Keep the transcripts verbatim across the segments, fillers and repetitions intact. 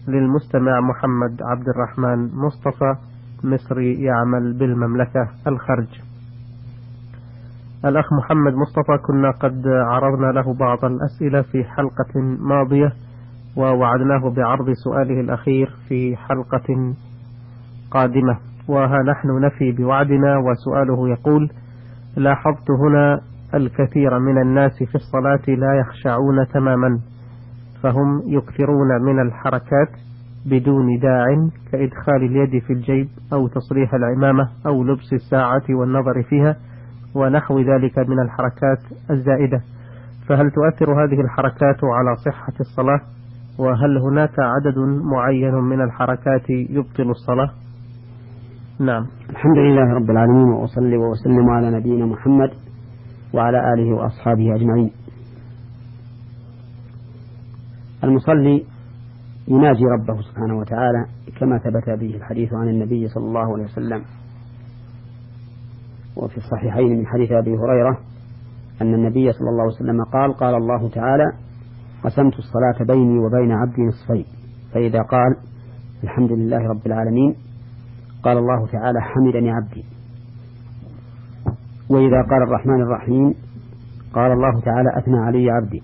للمستمع محمد عبد الرحمن مصطفى مصري يعمل بالمملكة الخرج. الأخ محمد مصطفى كنا قد عرضنا له بعض الأسئلة في حلقة ماضية، ووعدناه بعرض سؤاله الأخير في حلقة قادمة، وها نحن نفي بوعدنا. وسؤاله يقول: لاحظت هنا الكثير من الناس في الصلاة لا يخشعون تماما، فهم يكثرون من الحركات بدون داع، كإدخال اليد في الجيب أو تصريح العمامة أو لبس الساعة والنظر فيها ونحو ذلك من الحركات الزائدة، فهل تؤثر هذه الحركات على صحة الصلاة؟ وهل هناك عدد معين من الحركات يبطل الصلاة؟ نعم. الحمد لله رب العالمين، وأصلي وأسلم على نبينا محمد وعلى آله وأصحابه أجمعين. المصلي يناجي ربه سبحانه وتعالى كما ثبت به الحديث عن النبي صلى الله عليه وسلم، وفي الصحيحين من حديث أبي هريرة أن النبي صلى الله عليه وسلم قال: قال الله تعالى: قسمت الصلاة بيني وبين عبدي نصفين، فإذا قال الحمد لله رب العالمين قال الله تعالى: حمدني عبدي. وإذا قال الرحمن الرحيم قال الله تعالى: أثنى علي عبدي.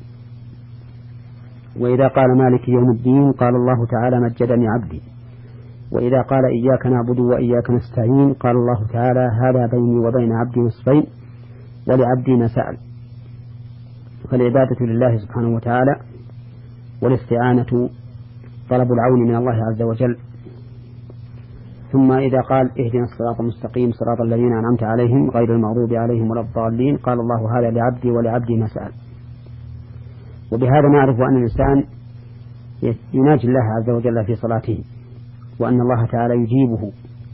وإذا قال مالك يوم الدين قال الله تعالى: مجدني عبدي. وإذا قال إياك نعبد وإياك نستعين قال الله تعالى: هذا بيني وبين عبدي نصفين ولعبدي ما سأل. فالعبادة لله سبحانه وتعالى، والاستعانة طلب العون من الله عز وجل. ثم إذا قال اهدنا الصراط المستقيم صراط الذين أنعمت عليهم غير المغضوب عليهم ولا الضالين قال الله: هذا لعبدي ولعبدي ما سأل. وبهذا نعرف أن الإنسان يناجي الله عز وجل في صلاته، وأن الله تعالى يجيبه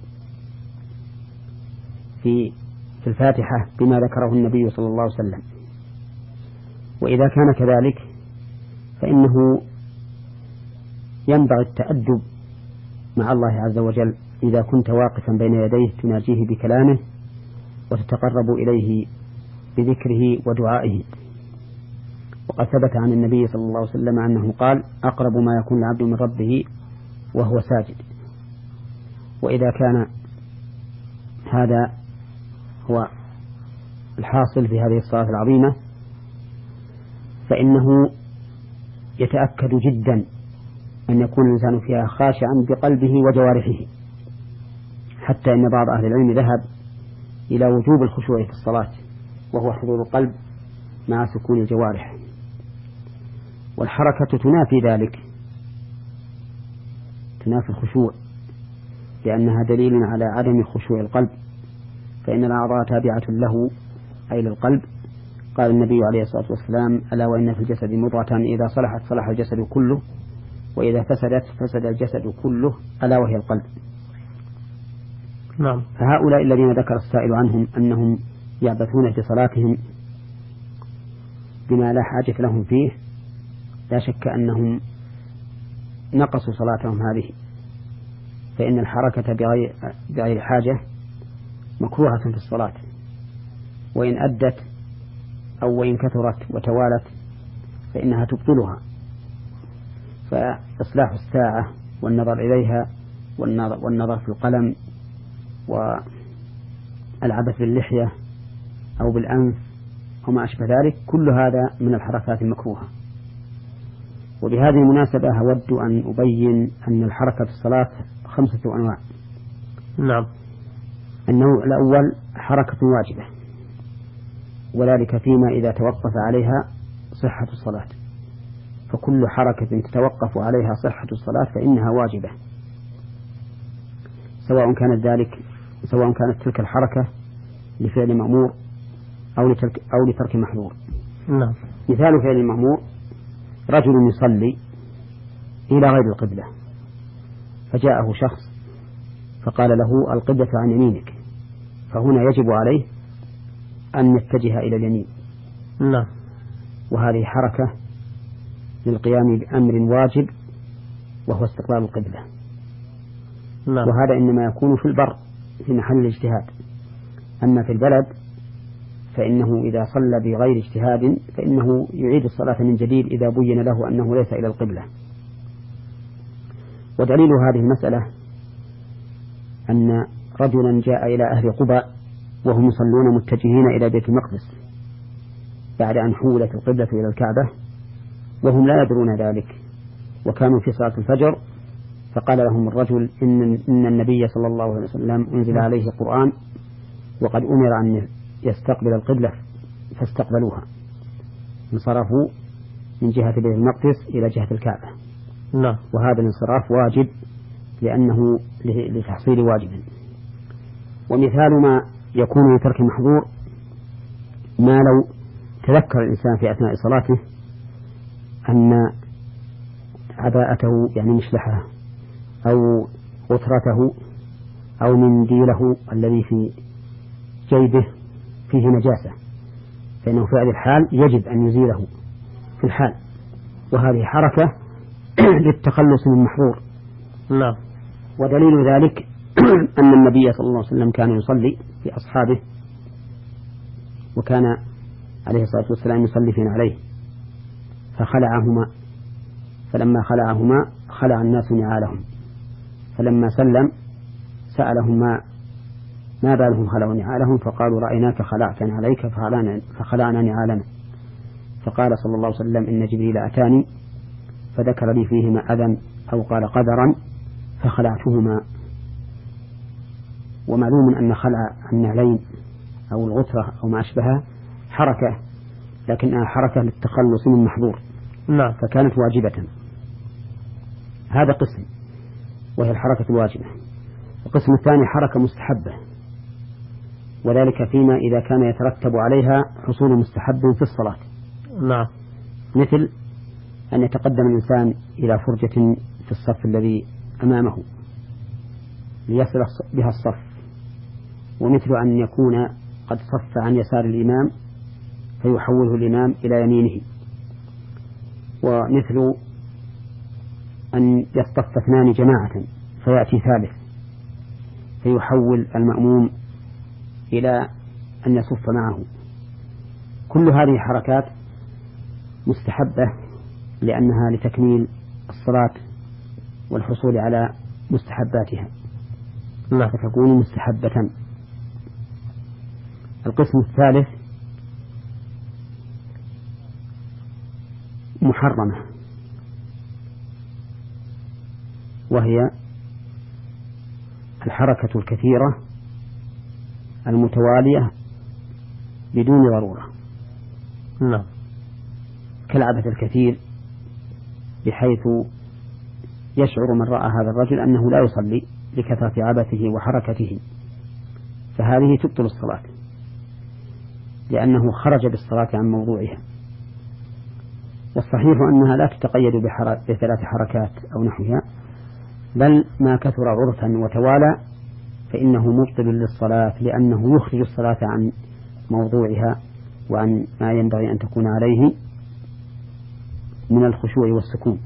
في في الفاتحة بما ذكره النبي صلى الله عليه وسلم. وإذا كان كذلك فإنه ينبغي التأدب مع الله عز وجل إذا كنت واقفا بين يديه تناجيه بكلامه وتتقرب إليه بذكره ودعائه. وقد ثبت عن النبي صلى الله عليه وسلم أنه قال: أقرب ما يكون العبد من ربه وهو ساجد. وإذا كان هذا هو الحاصل في هذه الصلاة العظيمة فإنه يتأكد جدا أن يكون الإنسان فيها خاشعا بقلبه وجوارحه، حتى إن بعض أهل العلم ذهب إلى وجوب الخشوع في الصلاة، وهو حضور القلب مع سكون الجوارح. والحركة تنافي ذلك، تنافي الخشوع، لأنها دليل على عدم خشوع القلب، فإن الأعضاء تابعة له أي للقلب. قال النبي عليه الصلاة والسلام: ألا وإن في الجسد مضغة إذا صلحت صلح الجسد كله، وإذا فسدت فسد الجسد كله، ألا وهي القلب. نعم. فهؤلاء الذين ذكر السائل عنهم أنهم يعبثون في صلاتهم بما لا حاجة لهم فيه، لا شك أنهم نقصوا صلاتهم هذه، فإن الحركة بغير, بغير حاجة مكروهة في الصلاة، وإن أدت أو وإن كثرت وتوالت فإنها تبطلها. فإصلاح الساعة والنظر إليها والنظر, والنظر في القلم والعبث باللحية أو بالأنف وما أشبه ذلك، كل هذا من الحركات المكروهة. وبهذه المناسبة أود أن أبين أن الحركة في الصلاة خمسة أنواع. نعم. النوع الأول حركة واجبة، وذلك فيما إذا توقف عليها صحة الصلاة، فكل حركة تتوقف عليها صحة الصلاة فإنها واجبة، سواء كانت ذلك سواء كانت تلك الحركة لفعل مأمور أو لترك, أو لترك محظور. نعم. مثال فعل المأمور: رجل يصلي إلى غير القبلة، فجاءه شخص فقال له: القبلة عن يمينك، فهنا يجب عليه أن يتجه إلى اليمين. نعم. وهذه حركة للقيام بأمر واجب وهو استقبال القبلة. نعم. وهذا إنما يكون في البر في محل الاجتهاد، أما في البلد فإنه إذا صلى بغير اجتهاد فإنه يعيد الصلاة من جديد إذا بين له أنه ليس إلى القبلة. ودليل هذه المسألة أن رجلا جاء إلى أهل قباء وهم يصلون متجهين إلى بيت المقدس بعد أن حولت القبلة إلى الكعبة وهم لا يدرون ذلك، وكانوا في صلاة الفجر، فقال لهم الرجل إن, إن النبي صلى الله عليه وسلم أنزل عليه القرآن وقد أمر أن يستقبل القبلة فاستقبلوها، انصرفوا من جهة بيت المقدس إلى جهة الكعبة. نعم. وهذا الانصراف واجب لأنه لتحصيل واجب. ومثال ما يكون لترك محظور ما لو تذكر الإنسان في أثناء صلاته أن عباءته يعني مشلحه أو غترته أو منديله الذي في جيبه فيه نجاسة، فإنه في هذه الحال يجب أن يزيله في الحال، وهذه حركة للتخلص من محظور. نعم. ودليل ذلك أن النبي صلى الله عليه وسلم كان يصلي في أصحابه، وكان عليه الصلاة والسلام يصلي في نعليه فخلعهما، فلما خلعهما خلع الناس نعالهم، فلما سلم سألهم ما ما بالهم خلعوا نعالهم، فقالوا رأيناك خلعت عليك فخلعنا نعالنا، فقال صلى الله عليه وسلم إن جبريل أتاني فذكر لي فيهما أذى أو قال قدرا فخلعتهما. ومعلوم أن خلع النعلين أو الغترة أو ما أشبهها حركة، لكنها حركة للتخلص من محظور. نعم. فكانت واجبة. هذا قسم وهي الحركة الواجبة. القسم الثاني حركة مستحبة، وذلك فيما إذا كان يترتب عليها حصول مستحب في الصلاة. نعم. مثل أن يتقدم الإنسان إلى فرجة في الصف الذي أمامه ليصل بها الصف، ومثل أن يكون قد صف عن يسار الإمام فيحوله الإمام إلى يمينه، ومثل أن يصطف اثنان جماعة فيأتي ثالث فيحول المأموم إلى أن يصف معه. كل هذه حركات مستحبة لأنها لتكميل الصلاة والحصول على مستحباتها، لا. فتكون مستحبة. القسم الثالث محرمة، وهي الحركة الكثيرة المتوالية بدون ضرورة. نعم. كالعبث الكثير بحيث يشعر من رأى هذا الرجل أنه لا يصلي لكثرة عبثه وحركته، فهذه تبطل الصلاة لأنه خرج بالصلاة عن موضوعها. والصحيح أنها لا تتقيد بثلاث حركات أو نحوها، بل ما كثر عرفا وتوالى فإنه مبطل للصلاة، لأنه يخرج الصلاة عن موضوعها وعن ما ينبغي أن تكون عليه من الخشوع والسكون.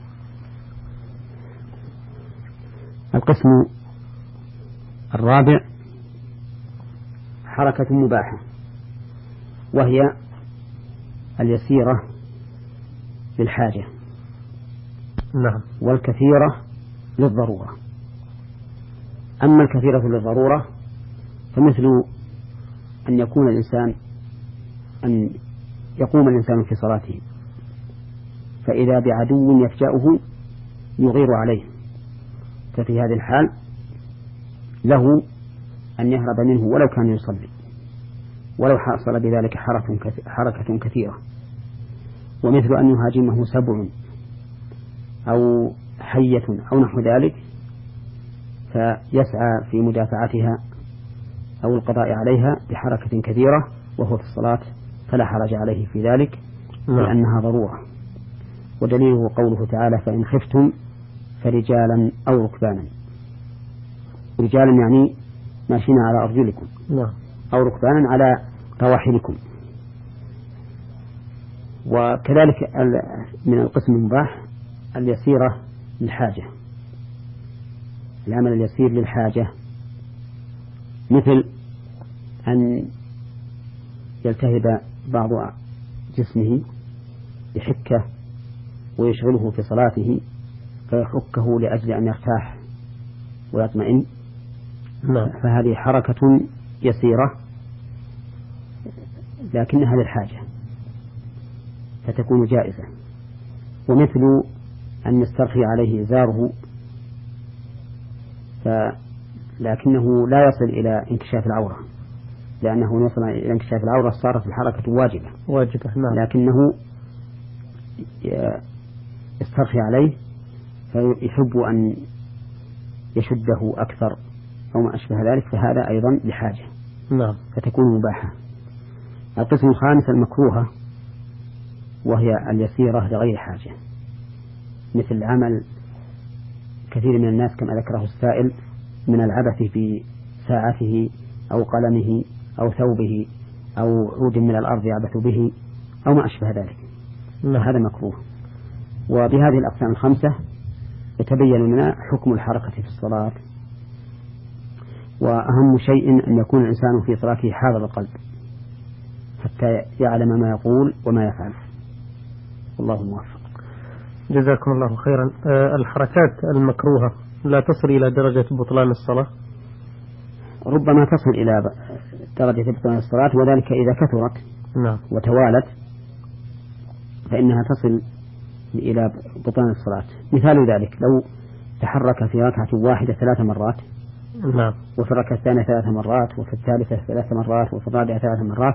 القسم الرابع حركة مباحة، وهي اليسيرة للحاجة. نعم. والكثيرة للضرورة. أما الكثيرة للضرورة فمثل أن يكون الإنسان أن يقوم الإنسان في صلاته فإذا بعدو يفجأه يغير عليه، ففي هذه الحال له أن يهرب منه ولو كان يصلي، ولو حصل بذلك حركة كثيرة. ومثل أن يهاجمه سبع أو حية أو نحو ذلك فيسعى في مدافعتها أو القضاء عليها بحركة كثيرة وهو في الصلاة، فلا حرج عليه في ذلك لأنها ضرورة. ودليله قوله تعالى فإن خفتم فرجالا أو ركبانا. رجالا يعني ماشين على أرجلكم، أو ركبانا على رواحلكم. وكذلك من القسم المباح اليسيرة للحاجة، العمل اليسير للحاجة، مثل أن يلتهب بعض جسمه بحكة ويشغله في صلاته فيحكه لأجل أن يرتاح ويطمئن، نعم. فهذه حركة يسيرة لكنها للحاجة فتكون جائزة. ومثل أن يسترخي عليه إزاره لكنه لا يصل إلى انكشاف العورة، لأنه وصل إلى انكشاف العورة صارت الحركة واجبة واجبة نعم. لكنه يسترخي عليه فيحب أن يشده أكثر أو ما أشبه ذلك، فهذا أيضا لحاجة نعم. فتكون مباحة. القسم الخامس المكروهة، وهي اليسيرة لغير حاجة، مثل عمل كثير من الناس كما ذكره السائل من العبث في ساعته أو قلمه أو ثوبه أو عود من الأرض يعبث به أو ما أشبه ذلك، هذا مكروه. وبهذه الأقسام الخمسة يتبين لنا حكم الحركة في الصلاة. وأهم شيء أن يكون الإنسان في صلاته حاضر القلب حتى يعلم ما يقول وما يفعل. والله موفق. جزاكم الله خيرا. أه الحركات المكروهة لا تصل إلى درجة بطلان الصلاة؟ ربما تصل إلى درجة بطلان الصلاة، وذلك إذا كثرت نعم. وتوالت فإنها تصل إلى بطلان الصلاة. مثال ذلك لو تحرك في ركعة واحدة ثلاث مرات، نعم. وفي الركعة الثانية ثلاث مرات، وفي الثالثة ثلاث مرات، وفي الرابعة ثلاث مرات،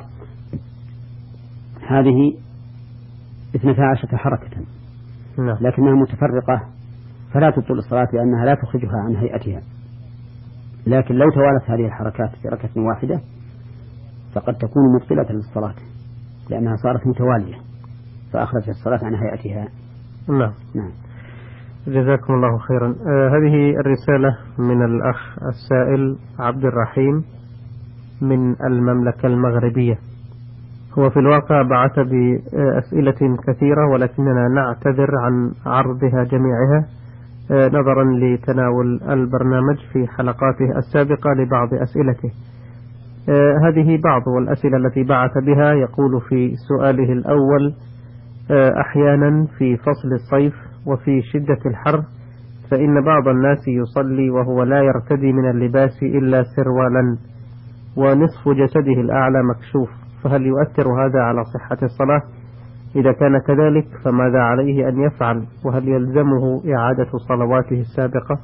هذه اثنتا عشرة حركة، نعم. لكنها متفرقة فلا تبطل الصلاة لأنها لا تخرجها عن هيئتها. لكن لو توالت هذه الحركات في ركعة واحدة فقد تكون مبطلة للصلاة لأنها صارت متوالية فأخرجت الصلاة عن هيئتها. نعم. نعم. جزاكم الله خيرا. آه هذه الرسالة من الأخ السائل عبد الرحيم من المملكة المغربية. هو في الواقع بعث بأسئلة كثيرة ولكننا نعتذر عن عرضها جميعها آه نظرا لتناول البرنامج في حلقاته السابقة لبعض أسئلته. آه هذه بعض والأسئلة التي بعث بها. يقول في سؤاله الأول: آه أحيانا في فصل الصيف وفي شدة الحر فإن بعض الناس يصلي وهو لا يرتدي من اللباس إلا سروالا ونصف جسده الأعلى مكشوف، فهل يؤثر هذا على صحة الصلاة؟ إذا كان كذلك فماذا عليه أن يفعل؟ وهل يلزمه إعادة صلواته السابقة؟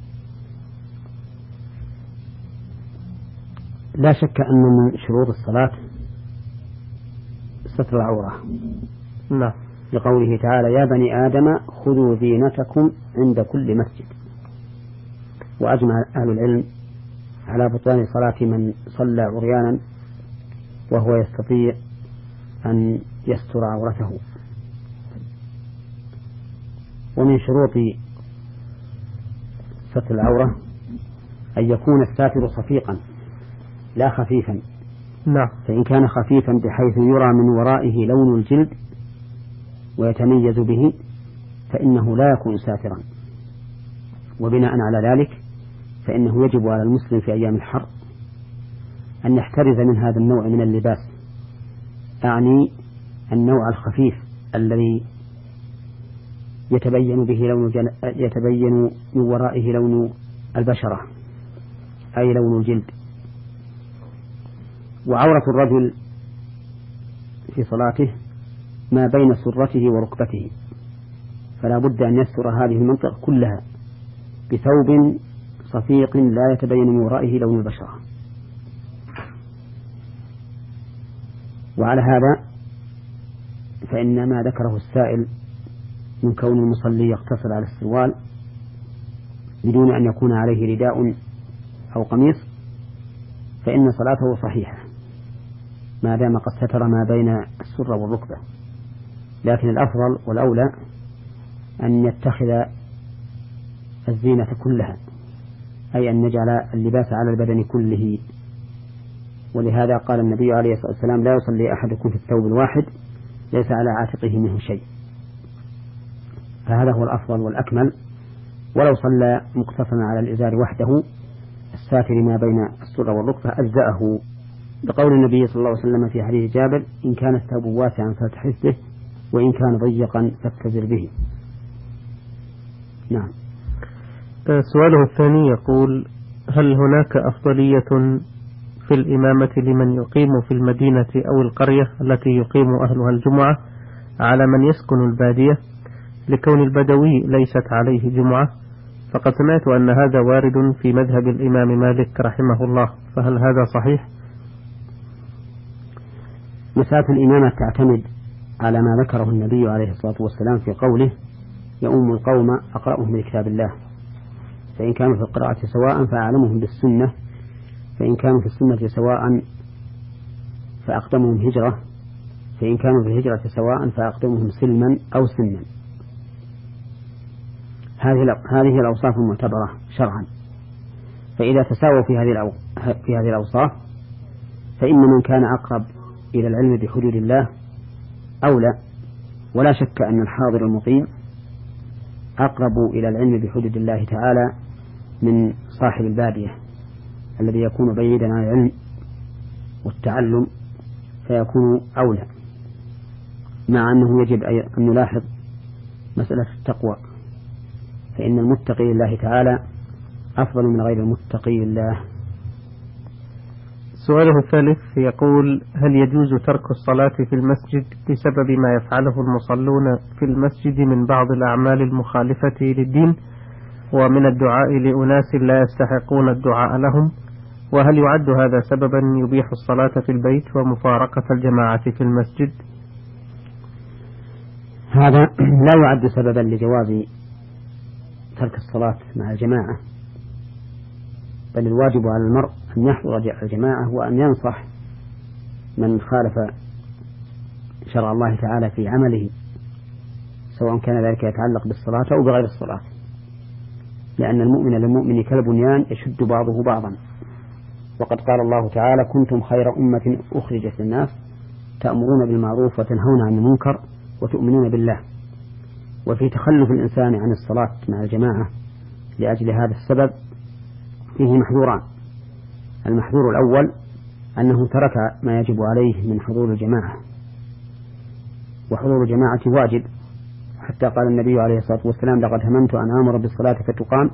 لا شك أن من شروط الصلاة ستر العورة. نعم. لقوله تعالى: يا بني آدم خذوا زينتكم عند كل مسجد. وأجمع أهل العلم على بطلان صلاة من صلى عريانا وهو يستطيع أن يستر عورته. ومن شروط ستر العورة أن يكون الساتر صفيقا لا خفيفا. نعم. فإن كان خفيفا بحيث يرى من ورائه لون الجلد ويتميز به فإنه لا يكون ساترا. وبناء على ذلك فإنه يجب على المسلم في أيام الحر أن يحترز من هذا النوع من اللباس، أعني النوع الخفيف الذي يتبين به لون جل... يتبين من ورائه لون البشرة أي لون الجلد. وعورة الرجل في صلاته ما بين سرته وركبته، فلا بد أن يستر هذه المنطقة كلها بثوب صفيق لا يتبين من ورائه لون البشرة. وعلى هذا فإن ما ذكره السائل من كون المصلي يقتصر على السروال بدون أن يكون عليه رداء أو قميص فإن صلاته صحيحة ما دام قد ستر ما بين السرة والركبة. لكن الأفضل والأولى أن يتخذ الزينة كلها، أي أن نجعل اللباس على البدن كله. ولهذا قال النبي عليه الصلاة والسلام: لا يصلي أحدكم في الثوب الواحد ليس على عاتقه منه شيء. فهذا هو الأفضل والأكمل. ولو صلى مقتصرا على الإزار وحده الساتر ما بين السرة والركبة أجزأه، بقول النبي صلى الله عليه وسلم في حديث جابر: إن كان الثوب واسعا فاتحس به وإن كان ضيقا فاتزر به. نعم. سؤاله الثاني يقول: هل هناك أفضلية في الإمامة لمن يقيم في المدينة أو القرية التي يقيم أهلها الجمعة على من يسكن البادية، لكون البدوي ليست عليه جمعة؟ فقد سمعت أن هذا وارد في مذهب الإمام مالك رحمه الله، فهل هذا صحيح؟ مسألة الإمامة تعتمد على ما ذكره النبي عليه الصلاة والسلام في قوله: يؤم القوم أقرأهم بكتاب الله، فإن كانوا في القراءة سواء فأعلمهم بالسنة، فإن كانوا في السنة سواء فأقدمهم هجرة، فإن كانوا في الهجرة سواء فأقدمهم سلما أو سنا. هذه الأوصاف المعتبرة شرعا، فإذا تساووا في هذه في هذه الأوصاف فإن من كان أقرب إلى العلم بحدود الله أولى، ولا شك أن الحاضر المقيم أقرب إلى العلم بحدود الله تعالى من صاحب البادية الذي يكون بعيدا عن العلم والتعلم، فيكون أولى، مع أنه يجب أن نلاحظ مسألة التقوى، فإن المتقي لله تعالى أفضل من غير المتقي لله. سؤاله الثالث يقول: هل يجوز ترك الصلاة في المسجد بسبب ما يفعله المصلون في المسجد من بعض الأعمال المخالفة للدين ومن الدعاء لأناس لا يستحقون الدعاء لهم؟ وهل يعد هذا سببا يبيح الصلاة في البيت ومفارقة الجماعة في المسجد؟ هذا لا يعد سببا لجواز ترك الصلاة مع الجماعة، بل الواجب على المرء أن يحضر الجماعة وأن ينصح من خالف شرع الله تعالى في عمله، سواء كان ذلك يتعلق بالصلاة أو بغير الصلاة، لأن المؤمن للمؤمن كالبنيان يشد بعضه بعضا. وقد قال الله تعالى: كنتم خير أمة أخرجت للناس تأمرون بالمعروف وتنهون عن المنكر وتؤمنون بالله. وفي تخلف الإنسان عن الصلاة مع الجماعة لأجل هذا السبب فيه محذوران: المحذور الأول أنه ترك ما يجب عليه من حضور الجماعة، وحضور الجماعة واجب، حتى قال النبي عليه الصلاة والسلام: لقد هممت أن آمر بالصلاة فتقام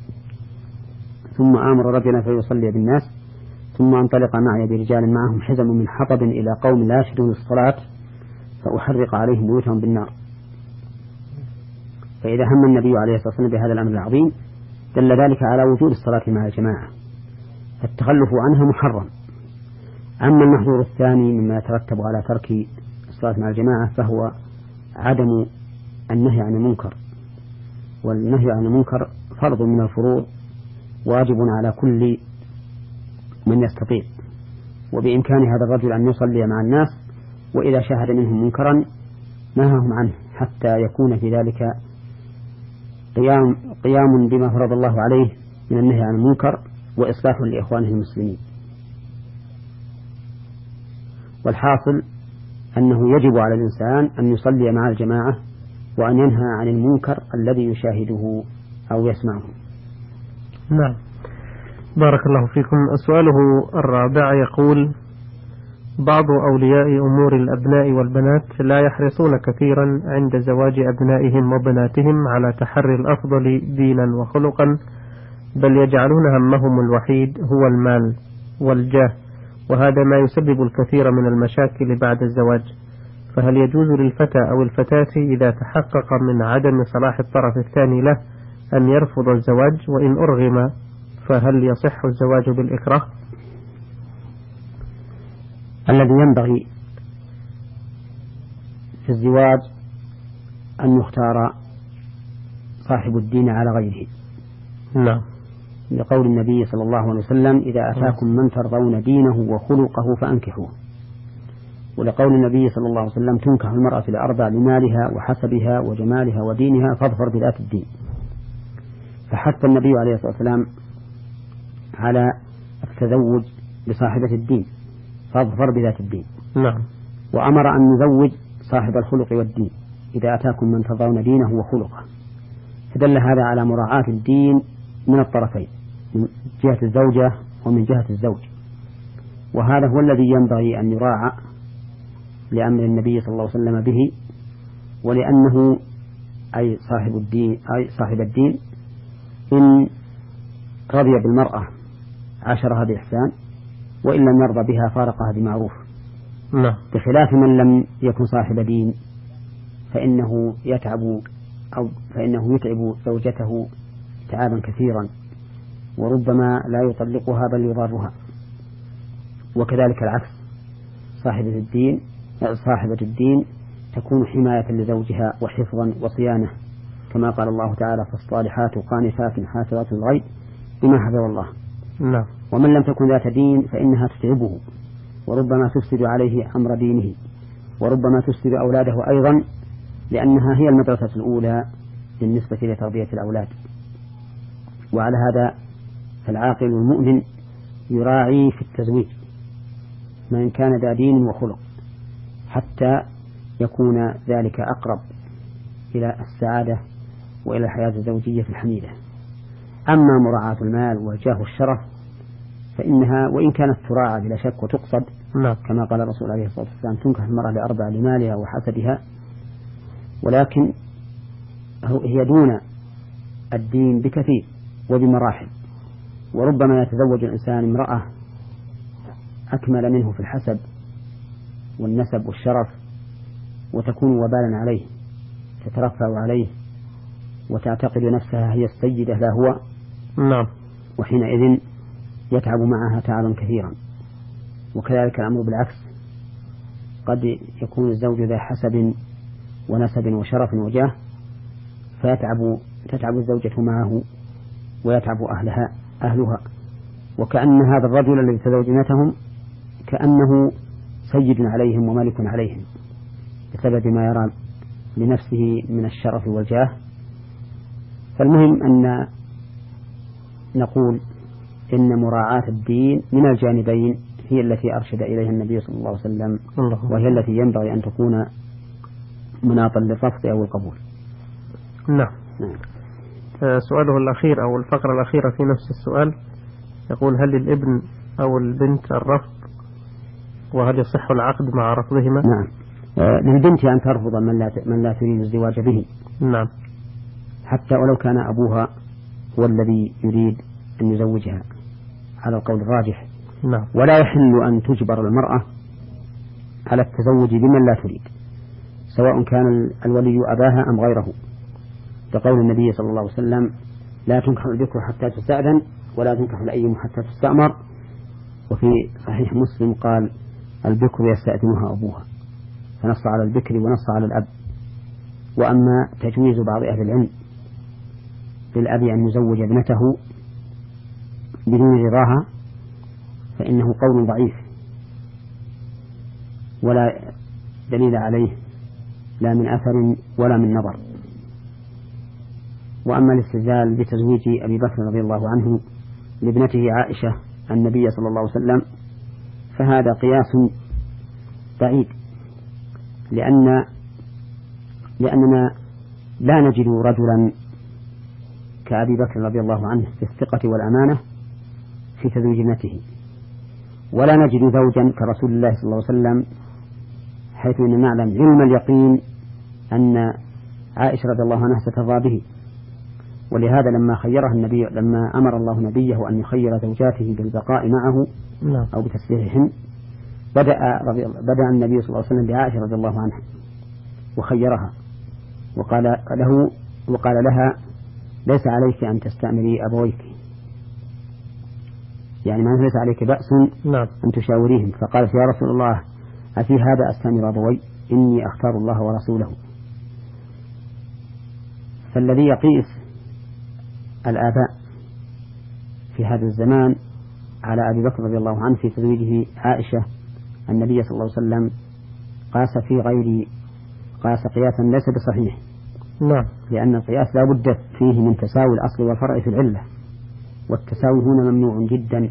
ثم آمر رجلا فيصلي بالناس ثم أنطلق معي برجال معهم حزم من حطب إلى قوم لا يشهدون الصلاة فأحرق عليهم بيوتهم بالنار. فإذا هم النبي عليه الصلاة والسلام بهذا الأمر العظيم دل ذلك على وجود الصلاة مع الجماعة، فالتخلف عنها محرم. أما المحظور الثاني مما يترتب على ترك الصلاة مع الجماعة فهو عدم النهي عن المنكر، والنهي عن المنكر فرض من الفروض واجب على كل من يستطيع، وبإمكان هذا الرجل أن يصلي مع الناس، وإذا شاهد منهم منكرا نهاهم عنه حتى يكون في ذلك قيام, قيام بما فرض الله عليه من النهي عن المنكر وإصلاح لإخوانه المسلمين. والحاصل أنه يجب على الإنسان أن يصلي مع الجماعة وأن ينهى عن المنكر الذي يشاهده أو يسمعه. نعم، بارك الله فيكم. سؤاله الرابع يقول: بعض أولياء أمور الأبناء والبنات لا يحرصون كثيرا عند زواج أبنائهم وبناتهم على تحري الأفضل دينا وخلقا، بل يجعلون همهم الوحيد هو المال والجاه، وهذا ما يسبب الكثير من المشاكل بعد الزواج. فهل يجوز للفتى أو الفتاة إذا تحقق من عدم صلاح الطرف الثاني له أن يرفض الزواج؟ وإن أرغم فهل يصح الزواج بالإكراه؟ الذي ينبغي في الزواج أن يختار صاحب الدين على غيره. نعم، لقول النبي صلى الله عليه وسلم: إذا أتاكم من ترضون دينه وخلقه فأنكحوه. ولقول النبي صلى الله عليه وسلم: تنكح المرأة لأربع: لمالها وحسبها وجمالها ودينها فاظفر بذات الدين. فحث النبي عليه الصلاة والسلام على التزوج بصاحبة الدين، فاظفر بذات الدين. نعم. وأمر أن نزوج صاحب الخلق والدين إذا أتاكم من ترضون دينه وخلقه. فدل هذا على مراعاة الدين من الطرفين، من جهة الزوجة ومن جهة الزوج، وهذا هو الذي ينبغي أن يراعى، لأمر النبي صلى الله عليه وسلم به، ولأنه أي صاحب الدين أي صاحب الدين إن رضي بالمرأة عاشرها بإحسان، وإن لم يرضى بها فارقها بمعروف. نعم. بخلاف من لم يكن صاحب دين فإنه يتعب أو فإنه يتعب زوجته تعابا كثيرا، وربما لا يطلقها بل يضارها. وكذلك العكس، صاحبة الدين صاحبة الدين تكون حماية لزوجها وحفظا وصيانة، كما قال الله تعالى: فالصالحات قانتات حافظات الغيب بما حفظ الله. نعم. ومن لم تكن ذات دين فإنها تتعبه، وربما تفسد عليه أمر دينه، وربما تفسد أولاده أيضا، لأنها هي المدرسة الأولى بالنسبة لتربية الأولاد. وعلى هذا فالعاقل المؤمن يراعي في التزويج من كان ذا دين وخلق، حتى يكون ذلك أقرب إلى السعادة وإلى الحياة الزوجية الحميدة. أما مراعاة المال والجاه والشرف فإنها وإن كانت تراعى بلا شك وتقصد، كما قال الرسول عليه الصلاة والسلام: تنكح المرأة لأربع: لمالها وحسبها، ولكن هي دون الدين بكثير وبمراحل. وربما يتزوج الإنسان امرأة أكمل منه في الحسب والنسب والشرف، وتكون وبالا عليه، تترفع عليه وتعتقد نفسها هي السيدة لا هو. نعم. وحينئذ يتعب معها تعبا كثيرا. وكذلك الأمر بالعكس، قد يكون الزوج ذا حسب ونسب وشرف وجاه، فيتعب تتعب الزوجة معه ويتعب أهلها أهلها، وكأن هذا الرجل الذي تزوجنتهم كأنه سيد عليهم وملك عليهم بسبب ما يرى لنفسه من الشرف والجاه. فالمهم أن نقول إن مراعاة الدين من الجانبين هي التي أرشد إليها النبي صلى الله عليه وسلم، وهي التي ينبغي أن تكون مناطا للرفض أو القبول. نعم. نعم. سؤاله الأخير أو الفقرة الأخيرة في نفس السؤال يقول: هل للابن أو البنت الرفض، وهل يصح العقد مع رفضهما؟ نعم. آه للبنت أن ترفض من لا من لا تريد الزواج به. نعم. حتى ولو كان أبوها هو الذي يريد أن يزوجها على القول الراجح. نعم. ولا يحل أن تجبر المرأة على التزوج بمن لا تريد، سواء كان الولي أباها أم غيره، كقول النبي صلى الله عليه وسلم: لا تنكح البكر حتى تستأذن، ولا تنكح الأيم حتى تستأمر. وفي صحيح مسلم قال: البكر يستأذنها أبوها، فنص على البكر ونص على الأب. وأما تجويز بعض أهل العلم للأب أن يزوج ابنته بدون رضاها فإنه قول ضعيف ولا دليل عليه، لا من أثر ولا من نظر. وأما الاستدلال بتزويج أبي بكر رضي الله عنه لابنته عائشة النبي صلى الله عليه وسلم فهذا قياس بعيد، لأن لأننا لا نجد رجلا كأبي بكر رضي الله عنه في الثقة والأمانة في تزويج ابنته، ولا نجد زوجا كرسول الله صلى الله عليه وسلم، حيث أن نعلم علم اليقين أن عائشة رضي الله عنها سترضى به. ولهذا لما خيرها النبي لما أمر الله نبيه أن يخير زوجاته بالبقاء معه أو بتسريحهن، بدأ بدأ النبي صلى الله عليه وسلم بعائشة رضي الله عنها وخيرها، وقال له وقال لها: ليس عليك أن تستأمري أبويك، يعني ما ليس عليك بأس أن تشاوريهم. فقالت: يا رسول الله، أفي هذا أستأمر أبوي؟ إني أختار الله ورسوله. فالذي يقيس الآباء في هذا الزمان على أبي بكر رضي الله عنه في تزويجه عائشة النبي صلى الله عليه وسلم قاس في غير قاس قياسا ليس بصحيح. نعم. لأن القياس لا بد فيه من تساوي الأصل والفرع في العلة، والتساوي هنا ممنوع جدا.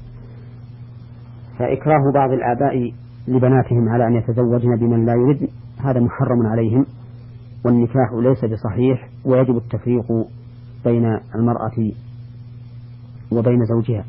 فإكراه بعض الآباء لبناتهم على أن يتزوجن بمن لا يريد هذا محرم عليهم، والنكاح ليس بصحيح، ويجب التفريق بين المرأة وبين زوجها.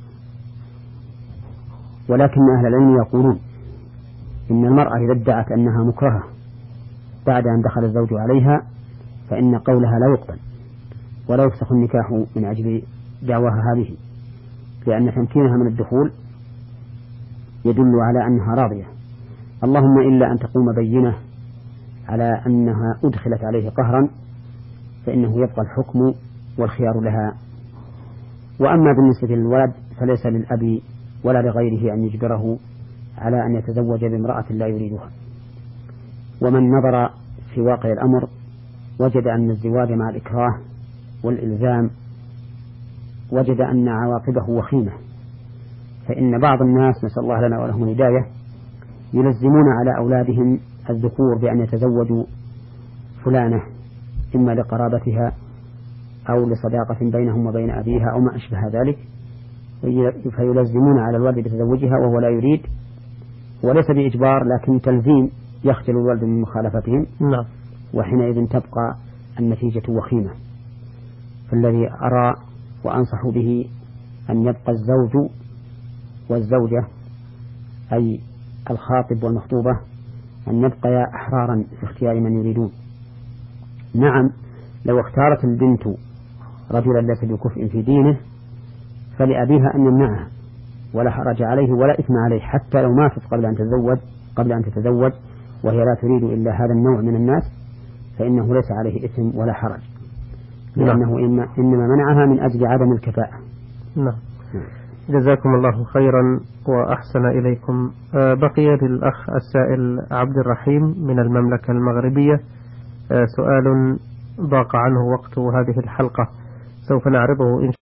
ولكن أهل العلم يقولون إن المرأة إذا ادعت أنها مكرهة بعد أن دخل الزوج عليها فإن قولها لا يقبل ولا يفسخ النكاح من أجل دعواها هذه، لأن تمكينها من الدخول يدل على أنها راضية، اللهم إلا أن تقوم بينة على أنها أدخلت عليه قهرا فإنه يبقى الحكم والخيار لها. وأما بالنسبة للولد فليس للأب ولا لغيره أن يجبره على أن يتزوج بامرأة لا يريدها. ومن نظر في واقع الأمر وجد أن الزواج مع الإكراه والإلزام وجد أن عواقبه وخيمة، فإن بعض الناس نسأل الله لنا ولهم الهداية يلزمون على أولادهم الذكور بأن يتزوجوا فلانة إما لقرابتها أو لصداقة بينهم وبين أبيها أو ما أشبه ذلك، فيلزمون على الولد بتزوجها وهو لا يريد، وليس بإجبار لكن تلزيم يخجل الولد من مخالفتهم. نعم. وحينئذ تبقى النتيجة وخيمة. فالذي أرى وأنصح به أن يبقى الزوج والزوجة أي الخاطب والمخطوبة أن يبقيا أحرارا في اختيار من يريدون. نعم، لو اختارت البنت رجلا ليس بكفء في دينه فلأبيها أن يمنعها ولا حرج عليه ولا إثم عليه، حتى لو ماتت قبل أن تتزوج قبل أن تتزوج وهي لا تريد إلا هذا النوع من الناس فإنه ليس عليه إثم ولا حرج، لأنه إنما, إنما منعها من أجل عدم الكفاءة. نعم. جزاكم الله خيرا وأحسن إليكم. بقي للأخ السائل عبد الرحيم من المملكة المغربية سؤال ضاق عنه وقت هذه الحلقة، سوف نعرضه إن